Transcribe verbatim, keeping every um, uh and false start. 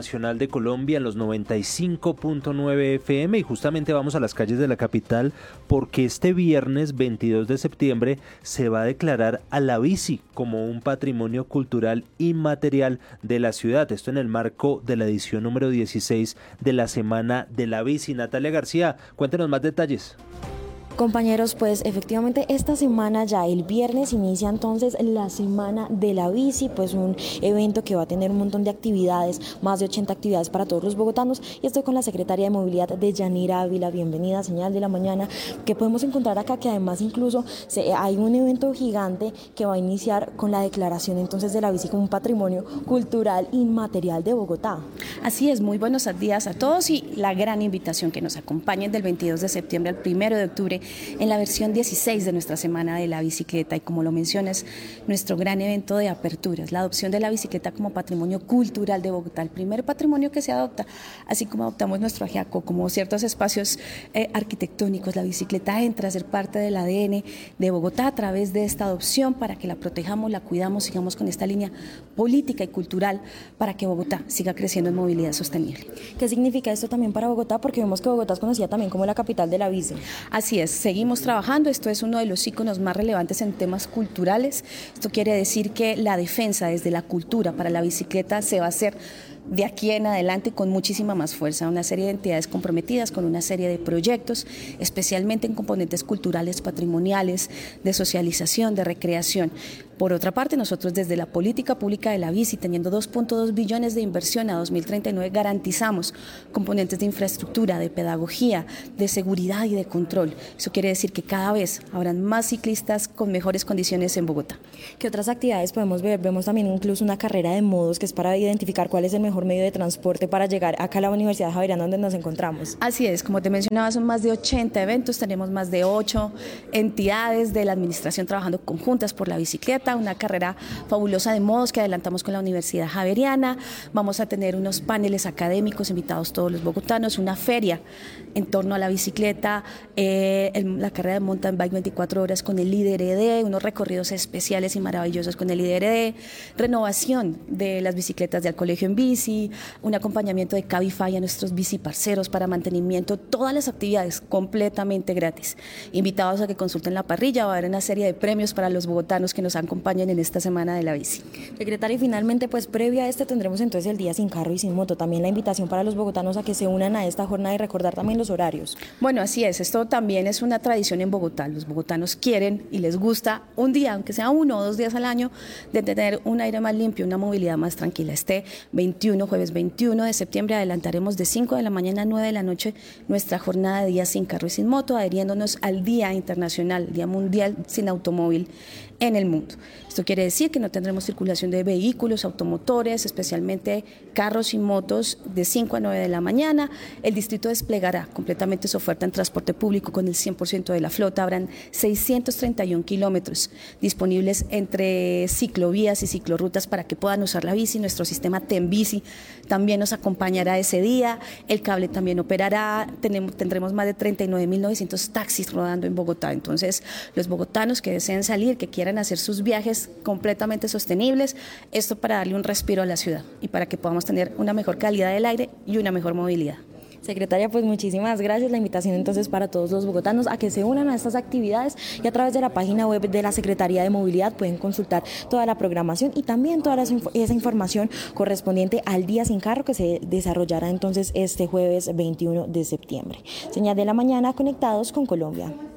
Nacional de Colombia en los noventa y cinco punto nueve F M y justamente vamos a las calles de la capital porque este viernes veintidós de septiembre se va a declarar a la bici como un patrimonio cultural inmaterial de la ciudad. Esto en el marco de la edición número dieciséis de la Semana de la Bici. Natalia García, cuéntenos más detalles. Compañeros, pues efectivamente esta semana ya el viernes inicia entonces la Semana de la Bici, pues un evento que va a tener un montón de actividades, más de ochenta actividades para todos los bogotanos, y estoy con la secretaria de Movilidad de Yanira Ávila. Bienvenida, señal de la mañana, que podemos encontrar acá que además incluso se, hay un evento gigante que va a iniciar con la declaración entonces de la bici como un patrimonio cultural inmaterial de Bogotá. Así es, muy buenos días a todos y la gran invitación que nos acompañen del veintidós de septiembre al primero de octubre en la versión dieciséis de nuestra Semana de la Bicicleta, y como lo mencionas, nuestro gran evento de apertura es la adopción de la bicicleta como patrimonio cultural de Bogotá, el primer patrimonio que se adopta, así como adoptamos nuestro ajiaco, como ciertos espacios eh, arquitectónicos. La bicicleta entra a ser parte del A D N de Bogotá a través de esta adopción para que la protejamos, la cuidamos, sigamos con esta línea política y cultural para que Bogotá siga creciendo en movilidad sostenible. ¿Qué significa esto también para Bogotá? Porque vemos que Bogotá es conocida también como la capital de la bici. Así es, seguimos trabajando, esto es uno de los íconos más relevantes en temas culturales. Esto quiere decir que la defensa desde la cultura para la bicicleta se va a hacer de aquí en adelante con muchísima más fuerza, una serie de entidades comprometidas con una serie de proyectos, especialmente en componentes culturales, patrimoniales, de socialización, de recreación. Por otra parte, nosotros desde la política pública de la bici, teniendo dos punto dos billones de inversión a dos mil treinta y nueve, garantizamos componentes de infraestructura, de pedagogía, de seguridad y de control. Eso quiere decir que cada vez habrán más ciclistas con mejores condiciones en Bogotá. ¿Qué otras actividades podemos ver? Vemos también incluso una carrera de modos que es para identificar cuál es el mejor medio de transporte para llegar acá a la Universidad Javeriana donde nos encontramos. Así es, como te mencionaba, son más de ochenta eventos, tenemos más de ocho entidades de la administración trabajando conjuntas por la bicicleta, una carrera fabulosa de modos que adelantamos con la Universidad Javeriana. Vamos a tener unos paneles académicos invitados todos los bogotanos, una feria en torno a la bicicleta, eh, el, la carrera de mountain bike veinticuatro horas con el líder E D, unos recorridos especiales y maravillosos con el líder E D, renovación de las bicicletas del colegio en bici, un acompañamiento de Cabify a nuestros biciparceros para mantenimiento, todas las actividades completamente gratis. Invitados a que consulten la parrilla, va a haber una serie de premios para los bogotanos que nos acompañen en esta Semana de la Bici. Secretaria, y finalmente, pues previa a este tendremos entonces el Día Sin Carro y Sin Moto, también la invitación para los bogotanos a que se unan a esta jornada y recordar también los horarios. Bueno, así es, esto también es una tradición en Bogotá, los bogotanos quieren y les gusta un día, aunque sea uno o dos días al año, de tener un aire más limpio, una movilidad más tranquila. Este veintiuno, jueves veintiuno de septiembre, adelantaremos de cinco de la mañana a nueve de la noche nuestra jornada de Día Sin Carro y Sin Moto, adhiriéndonos al Día Internacional, Día Mundial Sin Automóvil en el mundo. Esto quiere decir que no tendremos circulación de vehículos, automotores, especialmente carros y motos, de cinco a nueve de la mañana. El distrito desplegará completamente su oferta en transporte público con el cien por ciento de la flota. Habrán seiscientos treinta y uno kilómetros disponibles entre ciclovías y ciclorrutas para que puedan usar la bici. Nuestro sistema TEMBici también nos acompañará ese día. El cable también operará. Tenemos, tendremos más de treinta y nueve mil novecientos taxis rodando en Bogotá. Entonces, los bogotanos que deseen salir, que quieran hacer sus viajes completamente sostenibles, esto para darle un respiro a la ciudad y para que podamos tener una mejor calidad del aire y una mejor movilidad. Secretaria, pues muchísimas gracias. La invitación entonces para todos los bogotanos a que se unan a estas actividades, y a través de la página web de la Secretaría de Movilidad pueden consultar toda la programación y también toda esa información correspondiente al Día Sin Carro que se desarrollará entonces este jueves veintiuno de septiembre. Señal de la mañana, conectados con Colombia.